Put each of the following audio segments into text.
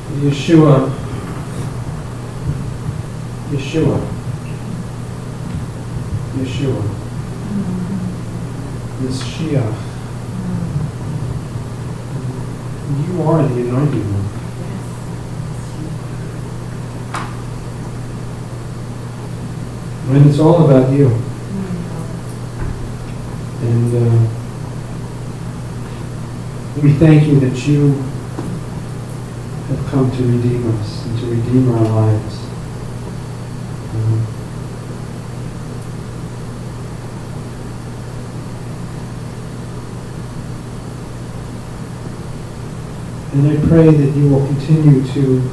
Yeshua. Mashiach. You are the anointed one. And it's all about you. And we thank you that you have come to redeem us and to redeem our lives. And I pray that you will continue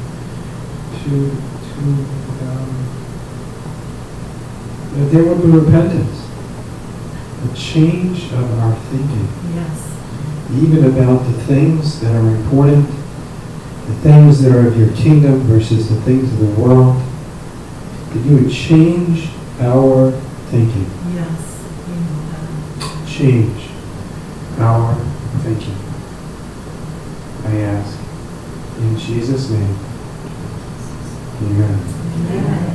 that there will be repentance, a change of our thinking. Yes. Even about the things that are important, the things that are of your kingdom versus the things of the world, that you would change our thinking. Yes. Change our thinking. I ask in Jesus' name. Amen. Amen.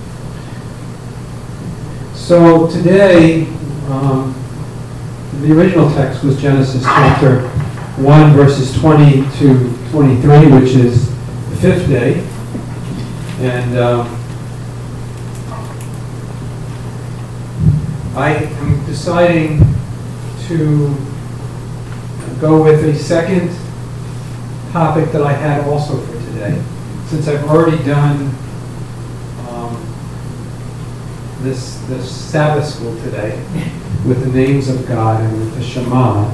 So today, the original text was Genesis chapter 1, verses 20 to 23, which is the fifth day. And I am deciding to go with a second topic that I had also for today, since I've already done this Sabbath school today with the names of God and with the Shema.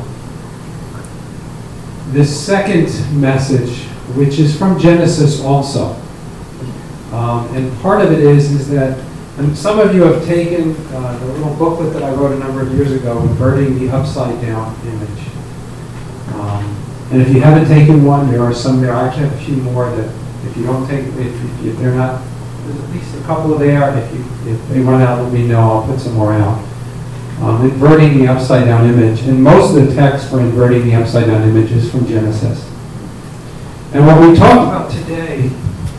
This second message, which is from Genesis also, and part of it is that, and some of you have taken the little booklet that I wrote a number of years ago, Inverting the Upside Down Image. And if you haven't taken one, there are some there. I actually have a few more that if you don't take, if they're not, there's at least a couple there. If they run out, let me know. I'll put some more out. Inverting the Upside Down Image. And most of the text for Inverting the Upside Down Image is from Genesis. And what we talk about today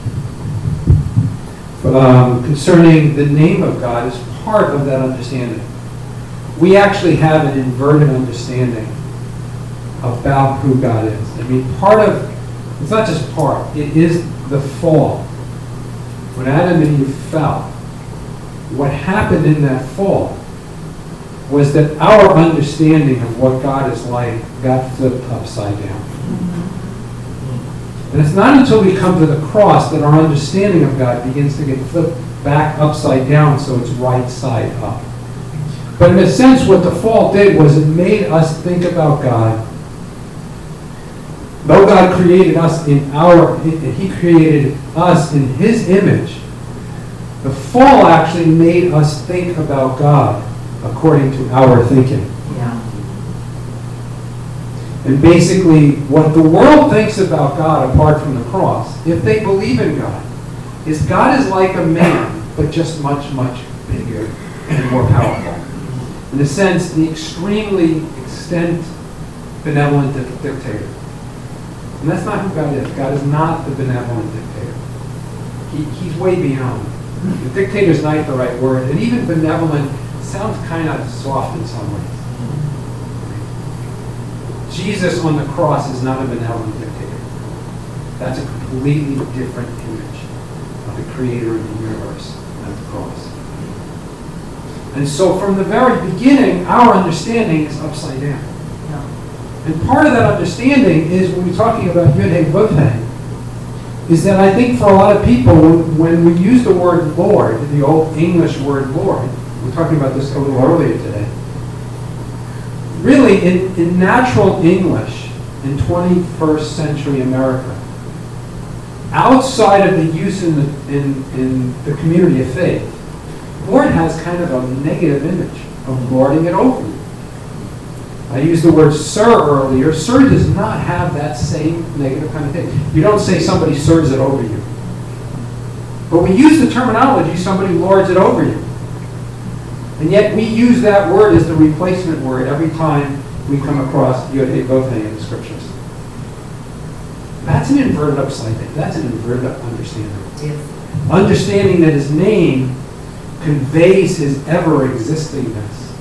concerning the name of God is part of that understanding. We actually have an inverted understanding about who God is. I mean, it's not just part, it is the fall. When Adam and Eve fell, what happened in that fall was that our understanding of what God is like got flipped upside down. And it's not until we come to the cross that our understanding of God begins to get flipped back upside down so it's right side up. But in a sense, what the fall did was it made us think about God. Though God created us He created us in His image, the fall actually made us think about God according to our thinking. Yeah. And basically, what the world thinks about God apart from the cross, if they believe in God, is God is like a man, but just much, much bigger and more powerful. In a sense, the extremely benevolent dictator. And that's not who God is. God is not the benevolent dictator. He's way beyond. The dictator is not the right word. And even benevolent sounds kind of soft in some ways. Jesus on the cross is not a benevolent dictator. That's a completely different image of the creator of the universe at the cross. And so from the very beginning, our understanding is upside down. And part of that understanding is when we're talking about Yud-Heh-Vav-Heh, is that I think for a lot of people, when we use the word Lord, the old English word Lord, we're talking about this a little earlier today, really in natural English in 21st century America, outside of the use in the community of faith, Lord has kind of a negative image of lording it over you. I used the word sir earlier. Sir does not have that same negative kind of thing. You don't say somebody sirs it over you. But we use the terminology somebody lords it over you. And yet we use that word as the replacement word every time we come across Yod-Heh-Vav-Heh in the Scriptures. That's an inverted upside down. That's an inverted understanding. Yes. Understanding that his name conveys his ever-existingness.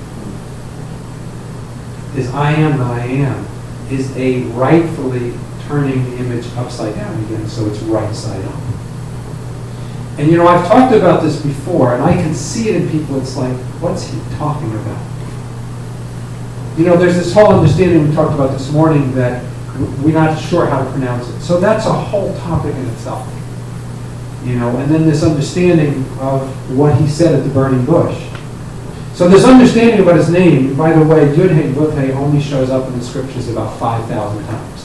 His I am that I am is a rightfully turning the image upside down again, so it's right side up. And I've talked about this before, and I can see it in people. It's like, what's he talking about? There's this whole understanding we talked about this morning that we're not sure how to pronounce it. So that's a whole topic in itself. And then this understanding of what he said at the burning bush. So this understanding about his name, by the way, Yud-Hey, Vud-Hey only shows up in the scriptures about 5,000 times.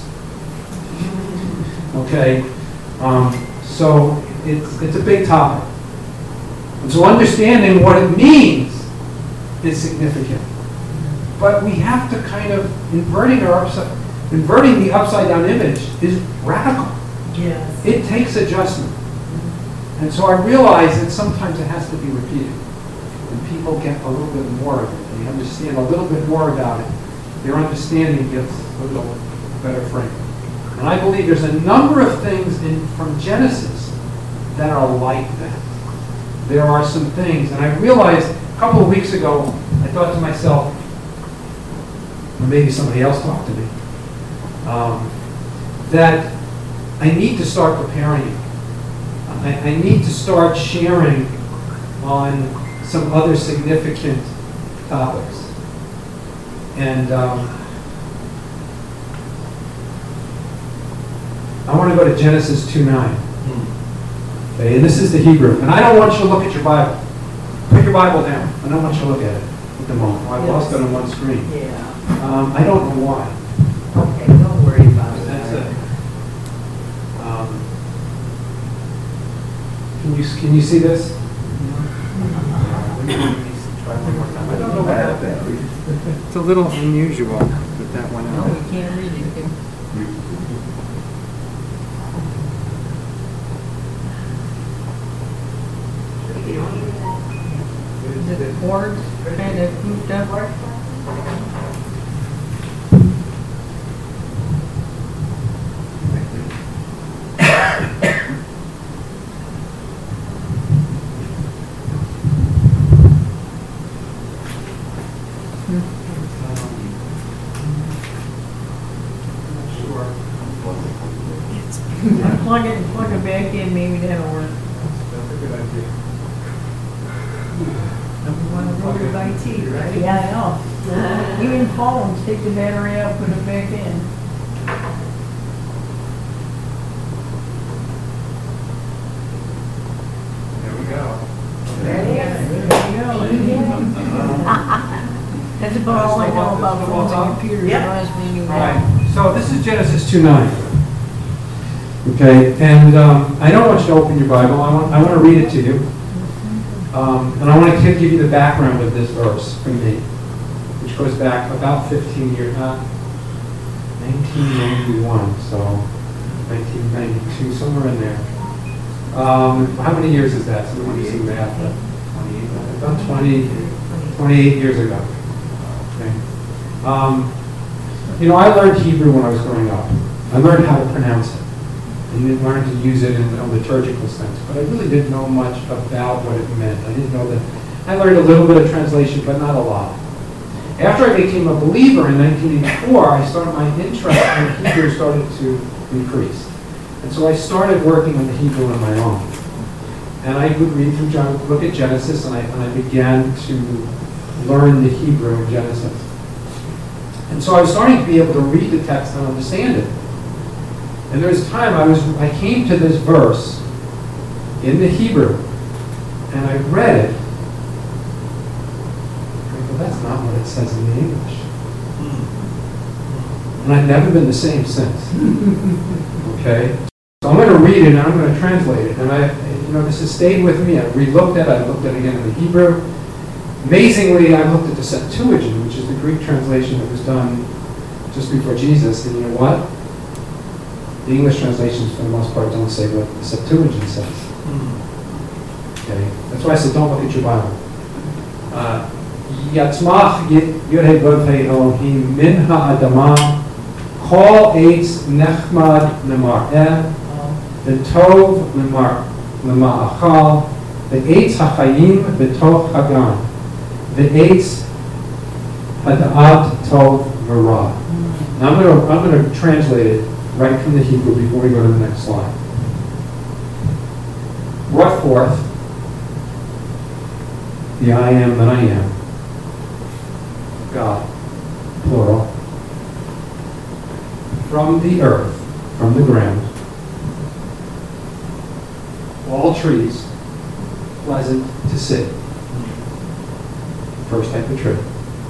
Okay? So it's a big topic. And so understanding what it means is significant. But we have to kind of, inverting the upside down image is radical. Yes. It takes adjustment. And so I realize that sometimes it has to be repeated. When people get a little bit more of it, they understand a little bit more about it, their understanding gets a little better framed. And I believe there's a number of things from Genesis that are like that. There are some things, and I realized a couple of weeks ago, I thought to myself, or maybe somebody else talked to me, that I need to start preparing it. I need to start sharing on some other significant topics. And I want to go to Genesis 2:9. Okay, and this is the Hebrew. And I don't want you to look at your Bible. Put your Bible down. I don't want you to look at it at the moment. I've lost it on one screen. Yeah. I don't know why. Okay, don't worry about it. That's it. Can you see this? Let me try one more time. I don't know what happened. It's a little unusual that went No, out. we can't read it. The board kind of moved up. Unplug it and plug it back in, maybe that'll work. That's a good idea. You want to roll your IT, right? Yeah, I know. Even phones, take the battery out, put it back in. There we go. There you go. That's about all I know about phones and computers. Yep. Reminds me anyway. All right. So this is Genesis 2:9. Okay, and I don't want you to open your Bible. I want to read it to you. And I want to give you the background of this verse from me, which goes back about 15 years, 1991, so 1992, somewhere in there. How many years is that? Somebody do some math. 28. About 28 years ago. Okay. I learned Hebrew when I was growing up. I learned how to pronounce it. I didn't learn to use it in a liturgical sense, but I really didn't know much about what it meant. I didn't know that. I learned a little bit of translation, but not a lot. After I became a believer in 1984, my interest in Hebrew started to increase. And so I started working on the Hebrew on my own. And I would read through look at Genesis, and I began to learn the Hebrew in Genesis. And so I was starting to be able to read the text and understand it. And there was a time I came to this verse in the Hebrew, and I read it. Well, that's not what it says in the English. And I've never been the same since. Okay? So I'm going to read it and I'm going to translate it. And this has stayed with me. I re-looked at it. I looked at it again in the Hebrew. Amazingly, I looked at the Septuagint, which is the Greek translation that was done just before Jesus. And you know what? The English translations, for the most part, don't say what the Septuagint says. Okay? That's why I said don't look at your Bible. Yatzmach Yod-Heh Vod-Heh Elohim min ha'adamah Kol eitz nechmad lemar'eh, v'tov lema'achal, v'eitz hachayim v'toch hagan, v'eitz hada'at tov v'ra. Now I'm going to translate it right from the Hebrew before we go to the next slide. Brought forth the I am that I am, God, plural, from the earth, from the ground, all trees pleasant to see. First type of tree.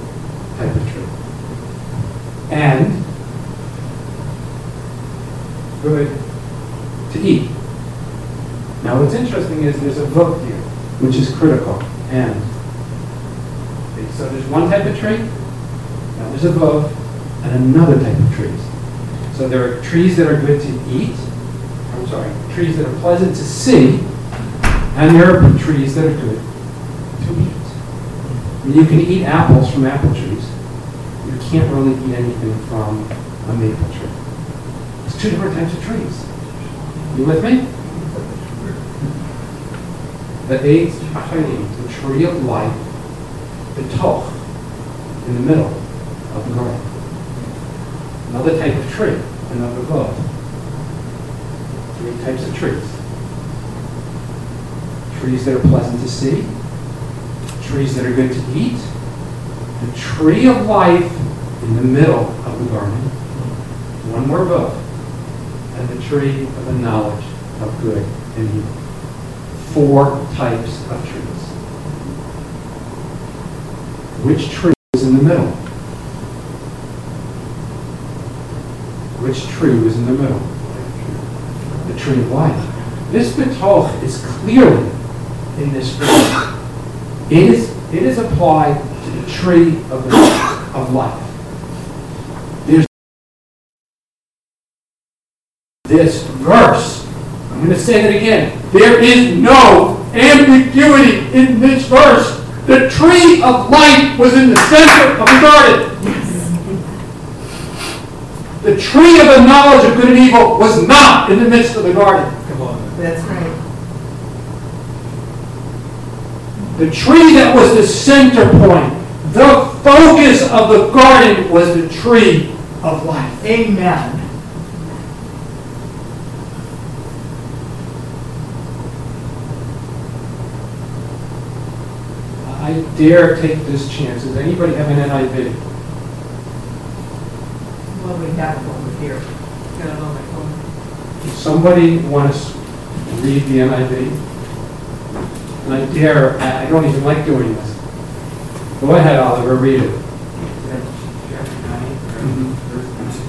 And good to eat. Now what's interesting is there's a vote here, which is critical. And so there's one type of tree, now there's a vote, and another type of trees. So there are trees that are good to eat, trees that are pleasant to see, and there are trees that are good to eat. I mean, you can eat apples from apple trees. You can't really eat anything from a maple tree. It's two different types of trees. You with me? The Eitz Hachayim, the tree of life, the Toch, in the middle of the garden. Another type of tree, another Vav. Three types of trees. Trees that are pleasant to see, trees that are good to eat, the tree of life in the middle of the garden, one more Vav, and the tree of the knowledge of good and evil. Four types of trees. Which tree is in the middle? Which tree is in the middle? The tree of life. This betoch is clearly in this verse. It is applied to the tree of life. There's this verse. I'm going to say that again. There is no ambiguity in this verse. The tree of life was in the center of the garden. The tree of the knowledge of good and evil was not in the midst of the garden. Come on. That's right. The tree that was the center point, the focus of the garden was the tree of life. Amen. I dare take this chance. Does anybody have an NIV? Well, we have it over here. Got it on my phone. Does somebody want to read the NIV? And I don't even like doing this. Go ahead, Oliver, read it. Chapter 9, verse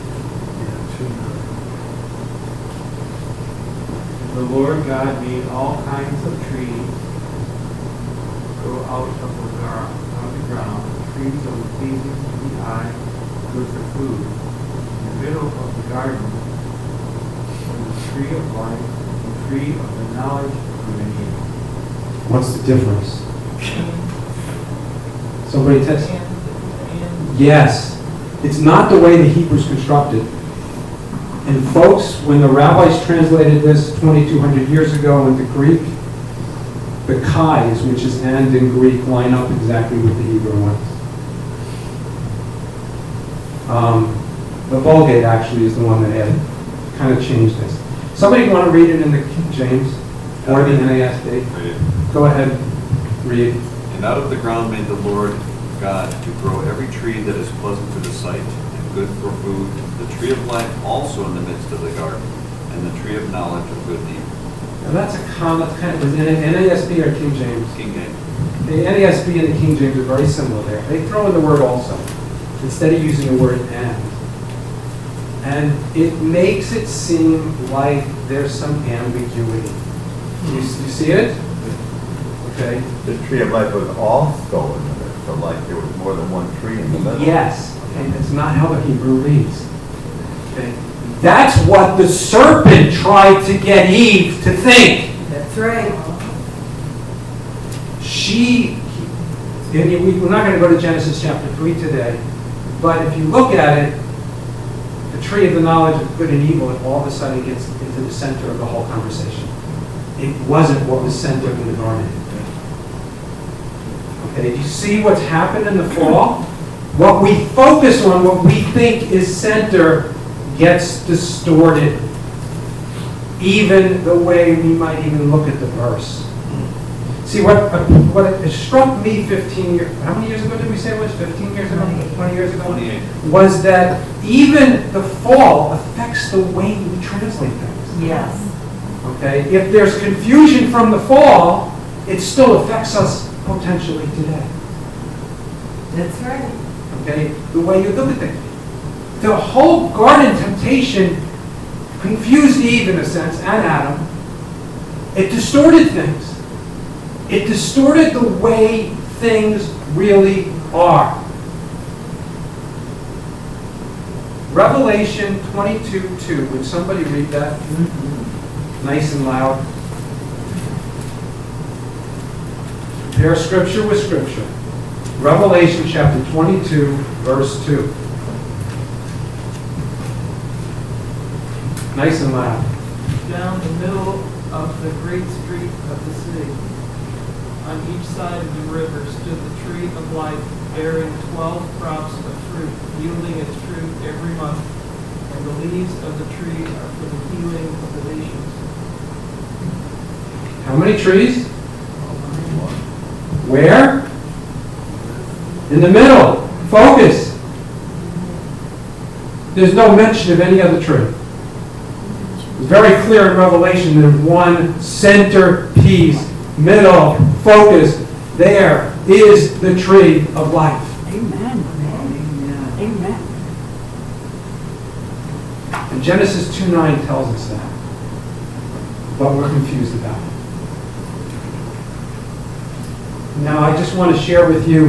9. The Lord God made all kinds of trees grow out of the ground, trees that were pleasing to the eye, good for food. In the middle of the garden was the tree of life, the tree of the knowledge of good and evil. What's the difference? Somebody test? Yes. It's not the way the Hebrews constructed. And folks, when the rabbis translated this 2,200 years ago into Greek, the Kai's, which is and in Greek, line up exactly with the Hebrew ones. The Vulgate actually is the one that had kind of changed this. Somebody want to read it in the King James or the NASB? Go ahead, read. And out of the ground made the Lord God to grow every tree that is pleasant to the sight and good for food, the tree of life also in the midst of the garden, and the tree of knowledge of good and evil. Now that's a common kind of, is it NASB or King James? King James. The NASB and the King James are very similar there. They throw in the word also, instead of using the word and. And it makes it seem like there's some ambiguity. You see it? Okay. The tree of life was also in the midst, so like there was more than one tree in the middle. Yes. Okay. That's not how the Hebrew reads. Okay. That's what the serpent tried to get Eve to think. That's right. We're not going to go to Genesis chapter 3 today, but if you look at it, the tree of the knowledge of good and evil, and all of a sudden it gets into the center of the whole conversation. It wasn't what was centered in the garden. Okay, do you see what's happened in the fall? What we focus on, what we think is center, gets distorted. Even the way we might even look at the verse. See, what it struck me 15 years, how many years ago did we say it was? 15 years ago? 20 years ago? 28. Was that even the fall affects the way we translate things. Yes. Okay? If there's confusion from the fall, it still affects us potentially today. That's right. Okay? The way you look at things. The whole garden temptation confused Eve in a sense, and Adam. It distorted things. It distorted the way things really are. Revelation 22:2. Would somebody read that? Nice and loud. Compare Scripture with Scripture. Revelation chapter 22, verse 2. Nice and loud. Down the middle of the great street of the city, on each side of the river, stood the tree of life, bearing 12 crops of fruit, yielding its fruit every month, and the leaves of the tree are for the healing of the nations. How many trees? Where? In the middle. Focus. There's no mention of any other tree. It's very clear in Revelation there's one centerpiece, middle, focus. There is the tree of life. Amen. Amen. And Genesis 2:9 tells us that. But we're confused about it. Now I just want to share with you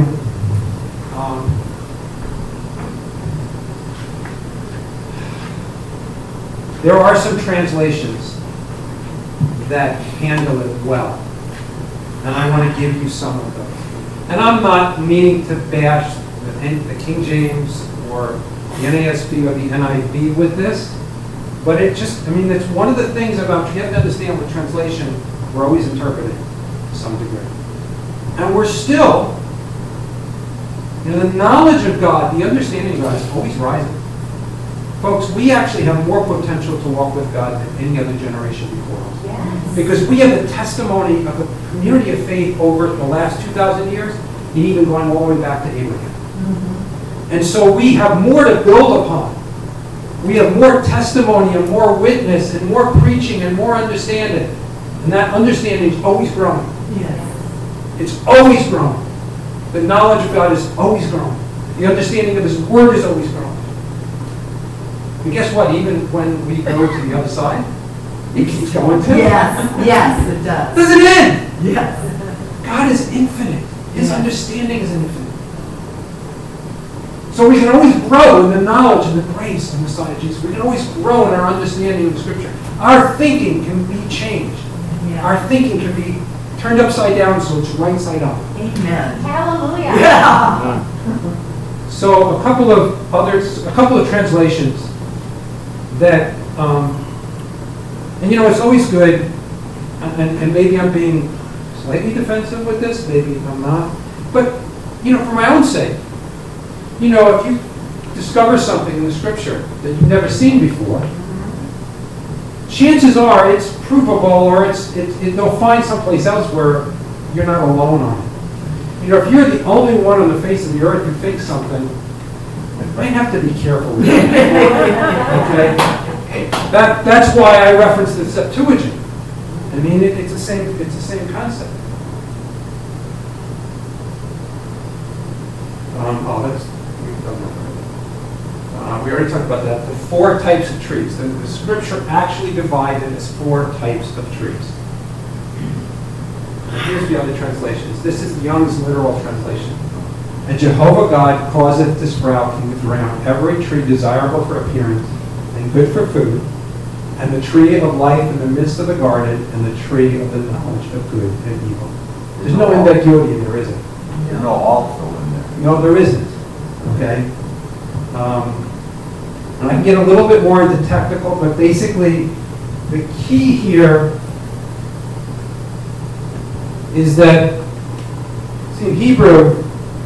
there are some translations that handle it well. And I want to give you some of those. And I'm not meaning to bash the King James or the NASB or the NIV with this, but it just, I mean, it's one of the things about, you have to understand with translation, we're always interpreting to some degree. And we're still, the knowledge of God, the understanding of God is always rising. Folks, we actually have more potential to walk with God than any other generation before us. Yes. Because we have the testimony of a community of faith over the last 2,000 years, and even going all the way back to Abraham. And so we have more to build upon. We have more testimony and more witness and more preaching and more understanding. And that understanding is always growing. Yes. It's always growing. The knowledge of God is always growing. The understanding of His Word is always growing. And guess what? Even when we go to the other side, it keeps going too. Yes, yes, it does. Doesn't end. Yes. God is infinite. His understanding is infinite. So we can always grow in the knowledge and the grace of Messiah Jesus. We can always grow in our understanding of Scripture. Our thinking can be changed. Yeah. Our thinking can be turned upside down so it's right side up. Amen. Hallelujah. Yeah. So a couple of translations that, and it's always good, and maybe I'm being slightly defensive with this, maybe I'm not, but, for my own sake, if you discover something in the Scripture that you've never seen before, chances are it's provable, or they'll find someplace else where you're not alone on it. If you're the only one on the face of the earth who thinks something, you might have to be careful with it. Okay? That's why I referenced the Septuagint. I mean, it's the same concept. We already talked about that. The 4 types of trees. The Scripture actually divided as 4 types of trees. And here's the other translations. This is Young's literal translation. And Jehovah God causeth to sprout from the ground every tree desirable for appearance and good for food, and the tree of life in the midst of the garden, and the tree of the knowledge of good and evil. There's no ambiguity there, is it? There's no also in there. No, there isn't. Okay? And I can get a little bit more into technical, but basically, the key here is that, see, in Hebrew,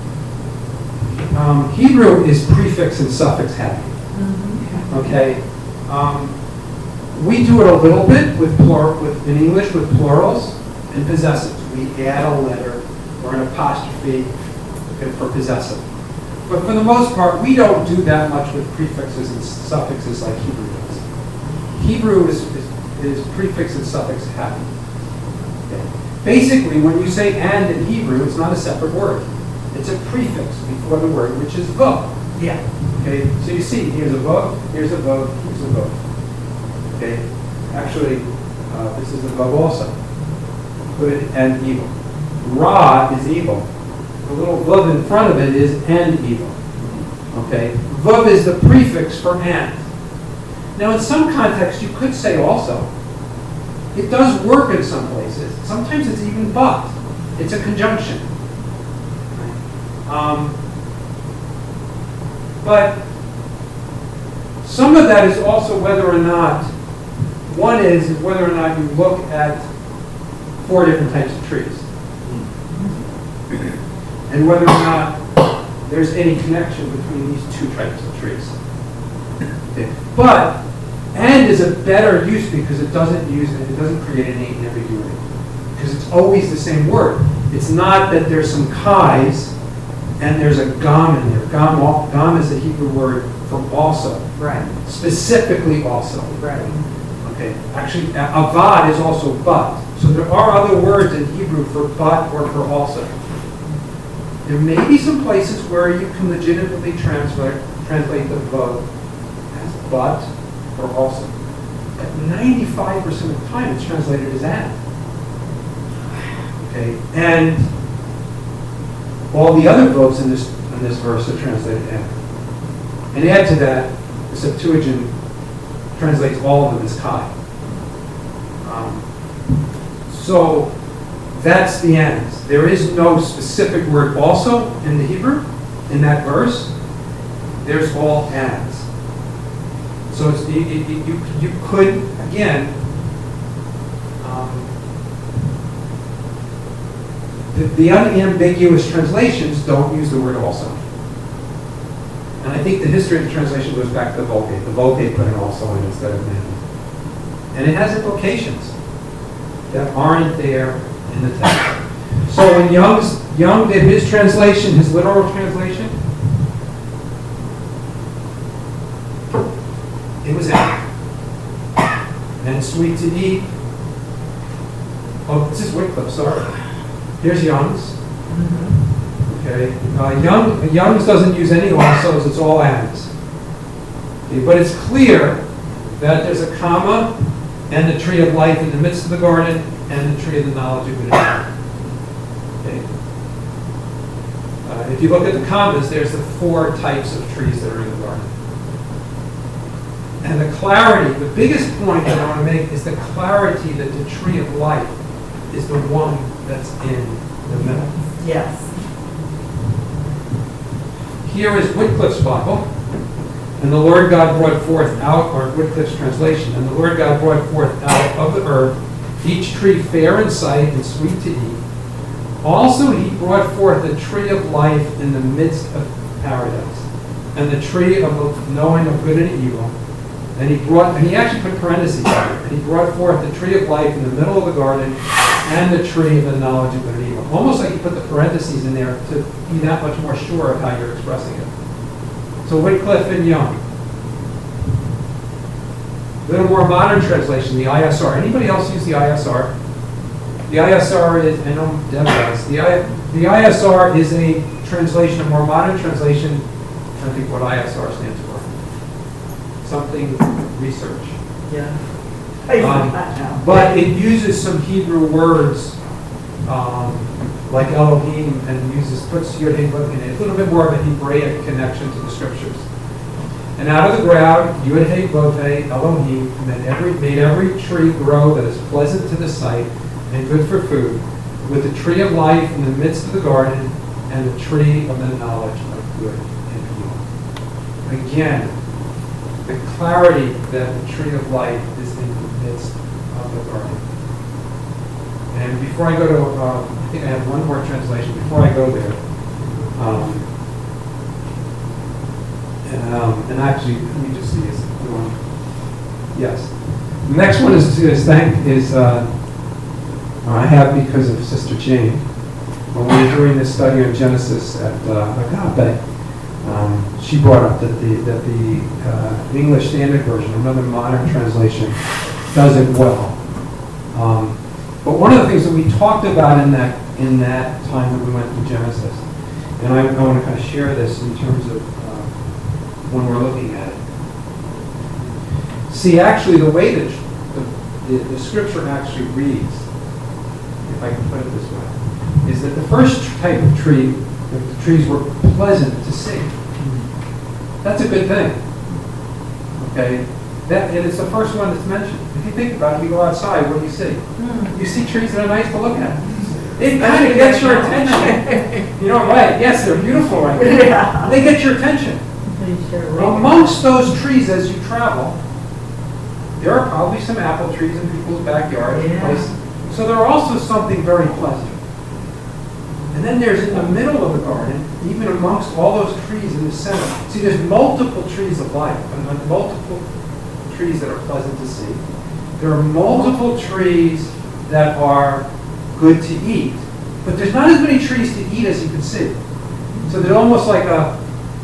Hebrew is prefix and suffix heavy. Okay? We do it a little bit in English with plurals and possessives. We add a letter or an apostrophe for possessive. But for the most part, we don't do that much with prefixes and suffixes like Hebrew does. Hebrew is prefix and suffix heavy. Okay. Basically, when you say and in Hebrew, it's not a separate word. It's a prefix before the word, which is vav. Yeah. Okay, so you see, here's a vav, here's a vav, here's a vav. Okay, actually, this is a vav also. Good and evil. Ra is evil. The little vav in front of it is and evil. Okay, vav is the prefix for and. Now, in some contexts, you could say also. It does work in some places. Sometimes it's even but. It's a conjunction. But some of that is also whether or not, one is whether or not you look at 4 different types of trees. And whether or not there's any connection between these 2 types of trees. Okay. But and is a better use because it doesn't create any ambiguity. Because it's always the same word. It's not that there's some kais and there's a gam in there. Gam is a Hebrew word for also. Right. Specifically also. Right. Okay. Actually, avad is also but. So there are other words in Hebrew for but or for also. There may be some places where you can legitimately translate the vav as but or also. But 95% of the time it's translated as and. Okay. And all the other vavs in this verse are translated and. And add to that, the Septuagint translates all of them as kai. So that's the ends. There is no specific word also in the Hebrew, in that verse. There's all ands. So it's, you could, again, the unambiguous translations don't use the word also. And I think the history of the translation goes back to the Vulgate. The Vulgate put an also in instead of and. And it has implications that aren't there in the text. So when Young did his translation, his literal translation, it was out. And sweet to eat. Oh, this is Wycliffe, sorry. Here's Young's. Okay. Young's doesn't use any alsos, it's all ands. Okay, but it's clear that there's a comma and the tree of life in the midst of the garden and the tree of the knowledge of good and evil. Okay. If you look at the commas, there's the 4 types of trees that are in the garden. And the clarity, the biggest point that I want to make is the clarity that the tree of life is the one that's in the middle. Yes. Here is Wycliffe's Bible, and the Lord God brought forth out, or Wycliffe's translation, and the Lord God brought forth out of the earth each tree fair in sight and sweet to eat. Also he brought forth the tree of life in the midst of paradise, and the tree of the knowing of good and evil. And he actually put parentheses here, and he brought forth the tree of life in the middle of the garden, and the tree of the knowledge of good and evil. Almost like he put the parentheses in there to be that much more sure of how you're expressing it. So Wycliffe and Young. A little more modern translation, the ISR. Anybody else use the ISR? The ISR is, I know Deb does. The ISR is a translation, a more modern translation. I don't think what ISR stands for. Something research. Yeah. I use that now. But it uses some Hebrew words like Elohim and puts Yod Hey Vav in it. A little bit more of a Hebraic connection to the scriptures. And out of the ground, Yod Hey Vav Hey Elohim made every tree grow that is pleasant to the sight and good for food, with the tree of life in the midst of the garden and the tree of the knowledge of good and evil. Again, the clarity that the tree of life is in the midst of the garden. And before I go to, I think I have one more translation. Before I go there, and actually, let me just see this one. Yes, the next one I have because of Sister Jane. When we were doing this study on Genesis at Agape, she brought up that the English Standard Version, another modern translation, does it well. But one of the things that we talked about in that time that we went through Genesis, and I want to kind of share this in terms of when we're looking at it. See, actually, the way that the scripture actually reads, if I can put it this way, is that the first type of tree, the trees were pleasant to see. That's a good thing. Okay? And it's the first one that's mentioned. If you think about it, you go outside, what do you see? You see trees that are nice to look at. It kind of gets your attention. You know, right? Yes, they're beautiful right now. Yeah. They get your attention. Amongst those trees as you travel, there are probably some apple trees in people's backyards. Yeah. So there are also something very pleasant. And then there's in the middle of the garden, even amongst all those trees in the center. See, there's multiple trees of life, and multiple trees that are pleasant to see. There are multiple trees that are good to eat, but there's not as many trees to eat as you can see. So there's almost like a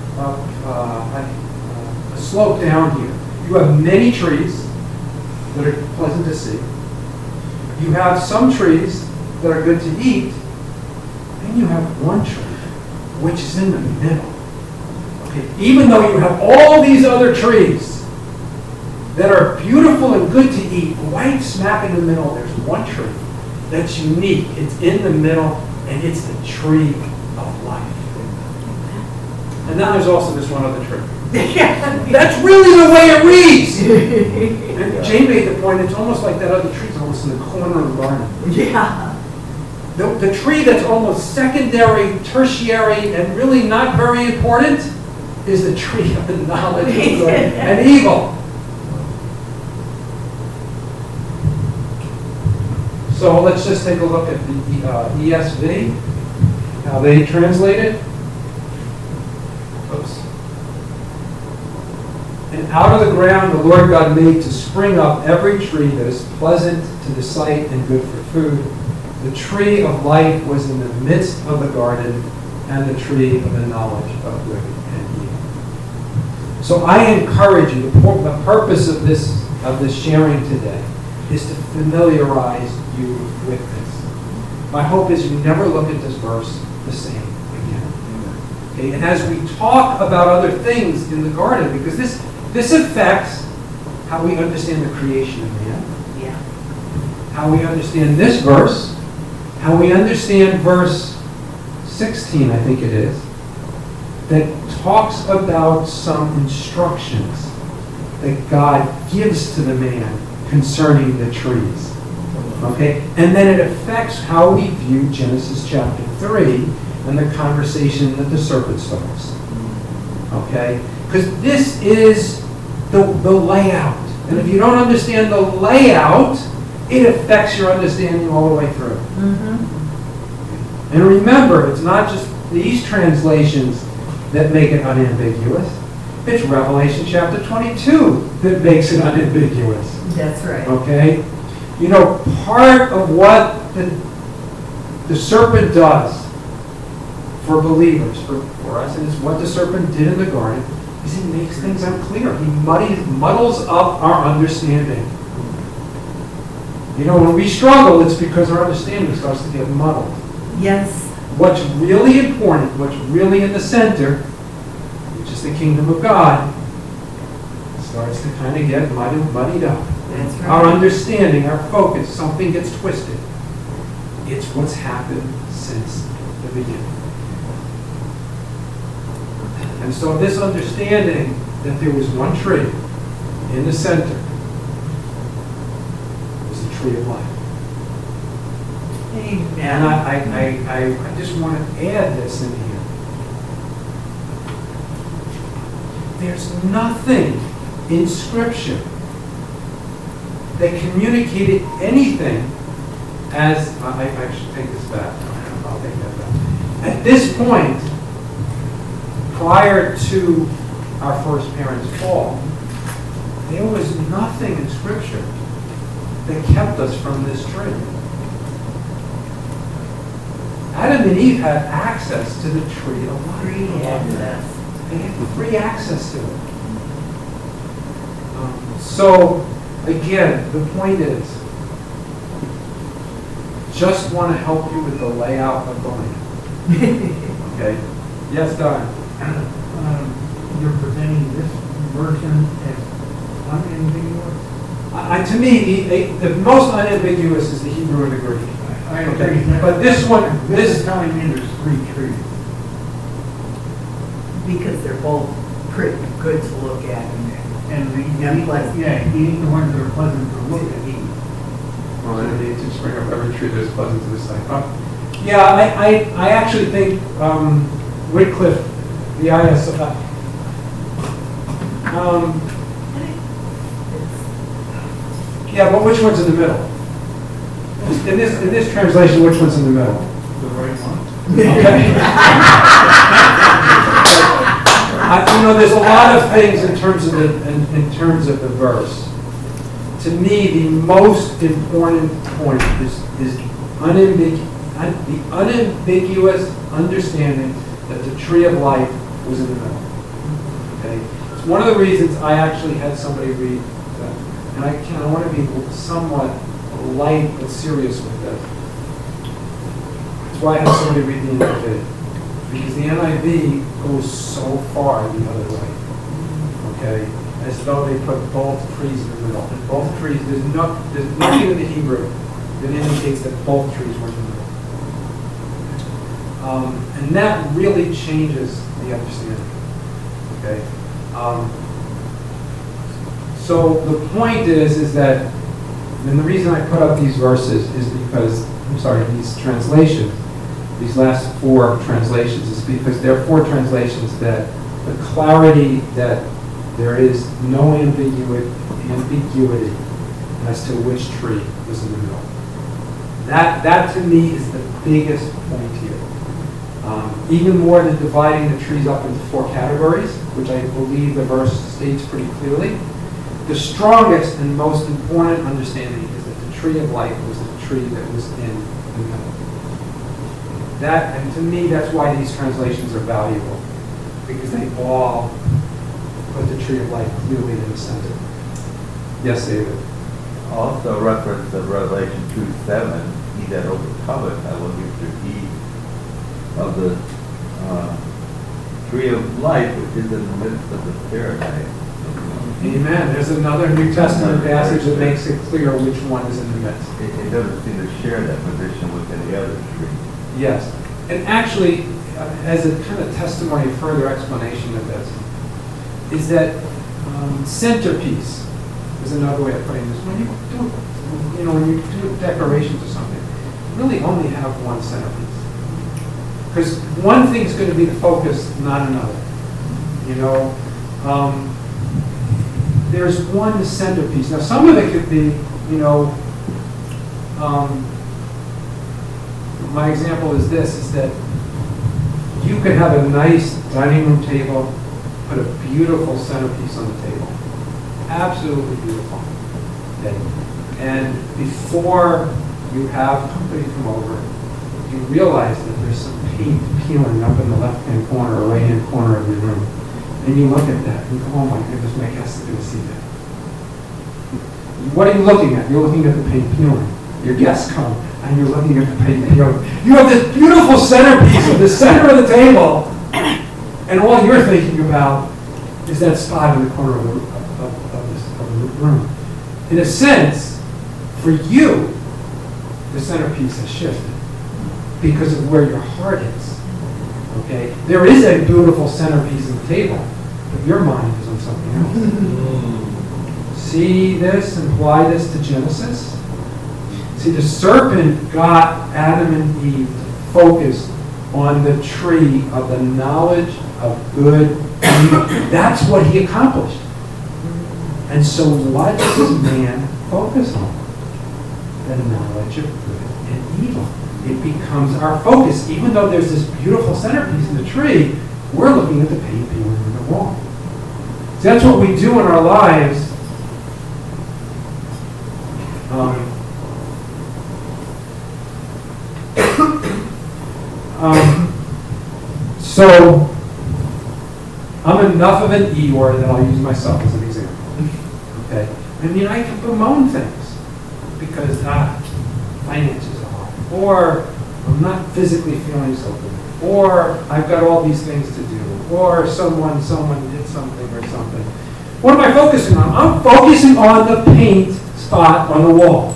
slope down here. You have many trees that are pleasant to see. You have some trees that are good to eat, and you have one tree which is in the middle. Okay, even though you have all these other trees that are beautiful and good to eat, right smack in the middle, there's one tree that's unique. It's in the middle, and it's the tree of life. And then there's also this one other tree. That's really the way it reads. And Jane made the point, it's almost like that other tree is almost in the corner of the garden. Yeah. The tree that's almost secondary, tertiary, and really not very important is the tree of the knowledge of good and evil. So let's just take a look at the ESV, how they translate it. Oops. And out of the ground the Lord God made to spring up every tree that is pleasant to the sight and good for food. The tree of life was in the midst of the garden, and the tree of the knowledge of good and evil. So I encourage you, the purpose of this sharing today is to familiarize you with this. My hope is you never look at this verse the same again. Okay? And as we talk about other things in the garden, because this affects how we understand the creation of man, Yeah. how we understand this verse, how we understand verse 16, I think it is, that talks about some instructions that God gives to the man concerning the trees. Okay? And then it affects how we view Genesis chapter 3 and the conversation that the serpent starts. Okay? Because this is the layout. And if you don't understand the layout, it affects your understanding all the way through. Mm-hmm. And remember, it's not just these translations that make it unambiguous. It's Revelation chapter 22 that makes it unambiguous. That's right. Okay? You know, part of what the serpent does for believers, for us, and it's what the serpent did in the garden, is he makes things unclear. He muddles up our understanding. You know, when we struggle, it's because our understanding starts to get muddled. Yes. What's really important, what's really in the center, which is the kingdom of God, starts to kind of get muddied up. That's right. Our understanding, our focus, something gets twisted. It's what's happened since the beginning. And so this understanding that there was one tree in the center was the tree of life. Amen. And I just want to add this in here. There's nothing inscription that communicated anything as, I should take this back. I'll take that back. At this point, prior to our first parents' fall, there was nothing in Scripture that kept us from this tree. Adam and Eve had access to the tree of life. Free access. They had free access to it. So, again, the point is, just want to help you with the layout of the land. Okay? Yes, Don? You're presenting this version as unambiguous? To me, the most unambiguous is the Hebrew and the Greek. I Okay, agree. but this one, This is telling me there's 3 trees. Because they're both pretty good to look at. And And pleasant. eating the ones that are pleasant to look at. Well, I need to spring up every tree that is pleasant to the sight. Yeah, I actually think Wycliffe, the IS, yeah, but which one's in the middle? In this translation, which one's in the middle? The right one. Okay. There's a lot of things in terms of the verse. To me, the most important point is the unambiguous understanding that the tree of life was in the middle. Okay, it's one of the reasons I actually had somebody read that, and I want to be somewhat light but serious with this. That's why I had somebody read the NIV, because the NIV goes so far the other way. Okay, as though they put both trees in the middle. And both trees, there's nothing in the Hebrew that indicates that both trees were in the middle. And that really changes the understanding. Okay. So the point is that, and the reason I put up these verses is because, these translations, these last 4 translations, is because there are 4 translations that the clarity that there is no ambiguity as to which tree was in the middle. That to me is the biggest point here. Even more than dividing the trees up into 4 categories, which I believe the verse states pretty clearly, the strongest and most important understanding is that the tree of life was the tree that was in the middle. And to me, that's why these translations are valuable, because they all put the tree of life clearly in the center. Yes, David? Also reference to Revelation 2:7, he that overcometh, I will give to eat of the tree of life, which is in the midst of the paradise. Amen. There's another New Testament passage that makes it clear which one is in the midst. It doesn't seem to share that position with any other tree. Yes. And actually, as a kind of testimony, further explanation of this, is that centerpiece is another way of putting this. When you do decorations or something, you really only have one centerpiece. Because one thing's going to be the focus, not another. There's one centerpiece. Now, some of it could be, my example is this, is that you could have a nice dining room table, put a beautiful centerpiece on the table. Absolutely beautiful. Okay. And before you have company come over, you realize that there's some paint peeling up in the left-hand corner or right-hand corner of your room. And you look at that and you go, oh my goodness, my guests are going to see that. What are you looking at? You're looking at the paint peeling. Your guests come and you're looking at the paint peeling. You have this beautiful centerpiece in the center of the table, and all you're thinking about is that spot in the corner of the room. In a sense, for you, the centerpiece has shifted because of where your heart is. Okay? There is a beautiful centerpiece on the table, but your mind is on something else. See this and apply this to Genesis? See, the serpent got Adam and Eve to focus on the tree of the knowledge of good and evil. That's what he accomplished. And so what does man focus on? The knowledge of good and evil. It becomes our focus. Even though there's this beautiful centerpiece in the tree, we're looking at the paint peeling on the wall. See, that's what we do in our lives. So, I'm enough of an Eeyore that I'll use myself as an example. Okay? I mean, I can bemoan things because finances are hard, or I'm not physically feeling so good, or I've got all these things to do, or someone did something or something. What am I focusing on? I'm focusing on the paint spot on the wall.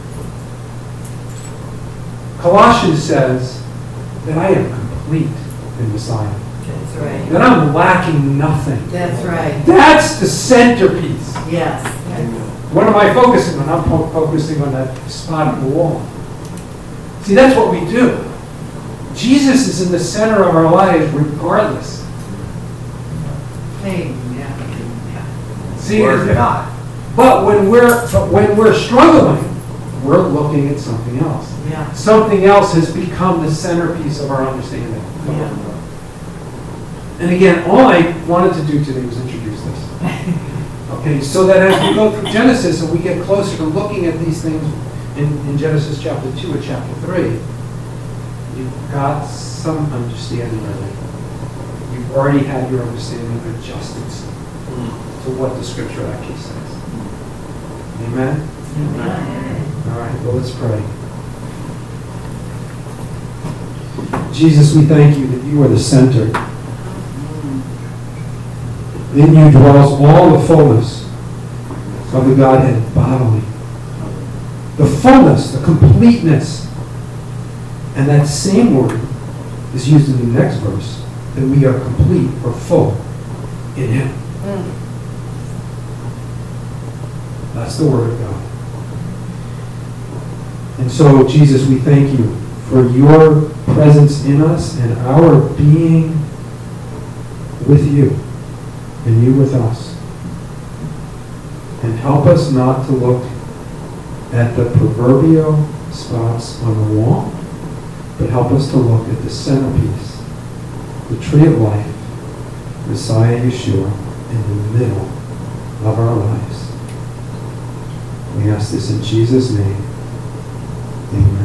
Colossians says that I am complete in Messiah. That's right. That I'm lacking nothing. That's right. That's the centerpiece. Yes. What am I focusing on? I'm focusing on that spot on the wall. See, that's what we do. Jesus is in the center of our lives regardless. Amen. See, Or not. but when we're struggling, we're looking at something else. Yeah. Something else has become the centerpiece of our understanding. Yeah. And again, all I wanted to do today was introduce this. Okay, so that as we go through Genesis and we get closer to looking at these things in Genesis chapter 2 and chapter 3, you've got some understanding of it. You've already had your understanding adjusted to what the scripture actually says. Amen? All right, well, let's pray. Jesus, we thank you that you are the center. In you dwells all the fullness of the Godhead bodily. The fullness, the completeness. And that same word is used in the next verse, that we are complete or full in him. That's the word of God. And so, Jesus, we thank you for your presence in us and our being with you and you with us. And help us not to look at the proverbial spots on the wall, but help us to look at the centerpiece, the tree of life, Messiah Yeshua, in the middle of our lives. We ask this in Jesus' name. Amen.